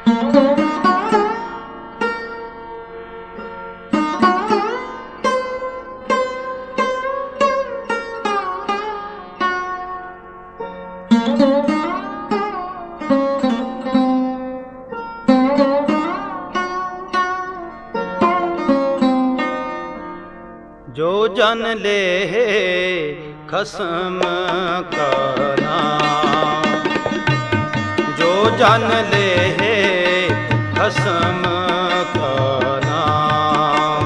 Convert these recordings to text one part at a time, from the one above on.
जो जन ले खसम का नाम, जो जन ले खसम का नाम,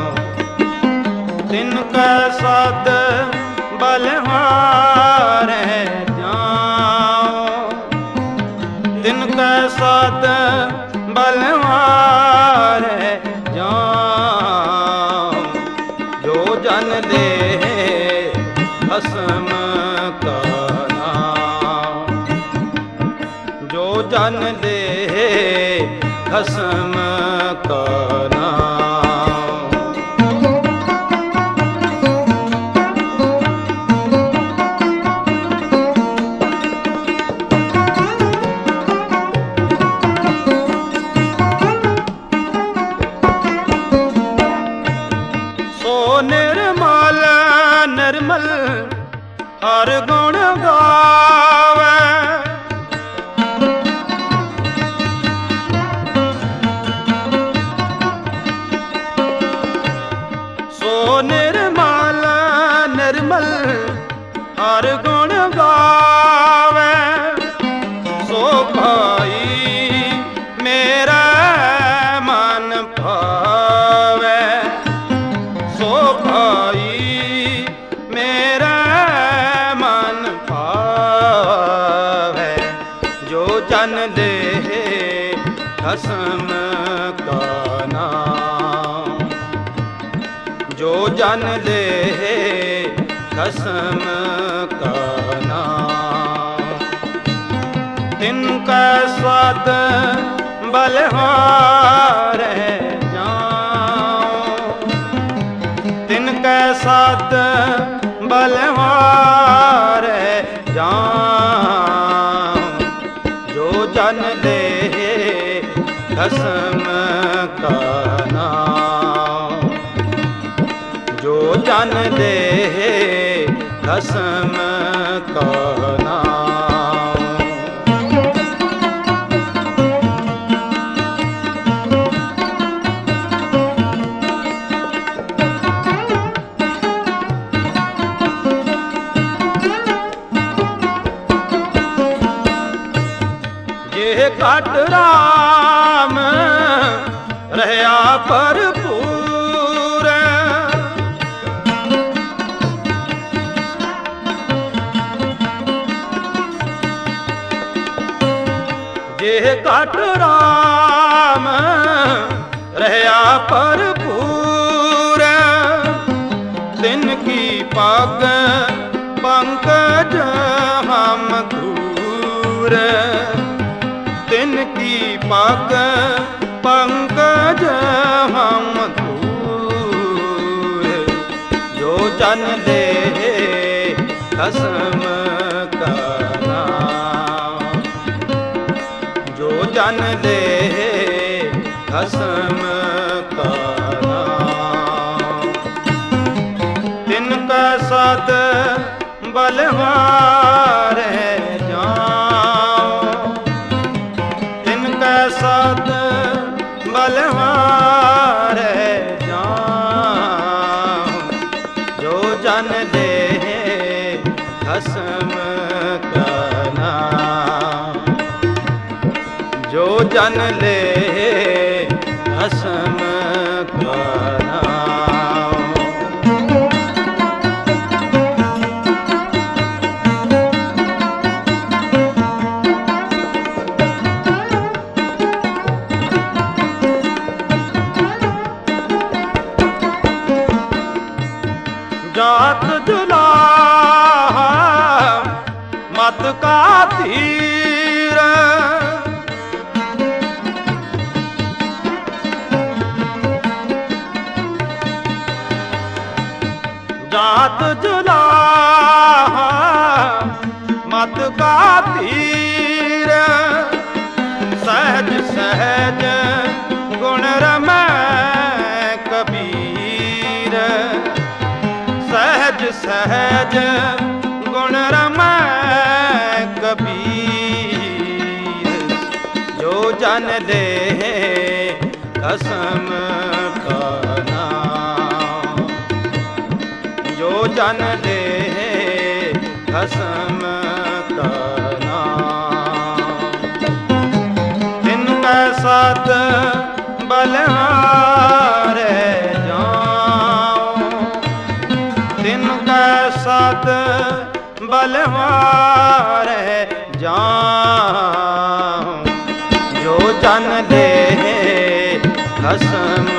तिनका सद बलहार है जाओ, तिनका सद बलहार है जाओ। जो जन ले खसम का नाम, जो जन ले खसम का नाम। निर्मल निर्मल हर गुण गावे, सो निर्मल निर्मल हर गुण गावे। सो भाई मेरा मन भावे, सो भाई मेरा मन भावे। जो जन ले खसम का नाम, जो जन ले खसम का नाम, तिनका स्वाद बलहार है तिनका साथ बलहार जाम। जो जन ले खसम का नाम, जो जन ले खसम का नाम। काट राम रहया भरपूर, जे काट राम रहया भरपूर। तिनकी पग पंकज हम दूर, तिनकी पग पंकज हम दूर। जो जन ले खसम का नाम, जो जन ले खसम का नाम, तिनका सद बलहार है सद बलहार जाम। जो जन ले खसम का नाम, जो जन ले खसम का नाम। जात जुलाहा मत का धीर, जात जुलाहा मत का धीर। सहज सहज सहज गुण रमै कबीर, सहज सहज गुण रमै कबीर। जो जन ले कसम का नाम, जो जन ले कसम का नाम। तिनका साथ बलिहारे जाऊं, तिनका साथ बलिहारे जाऊं। जो जन ले कसम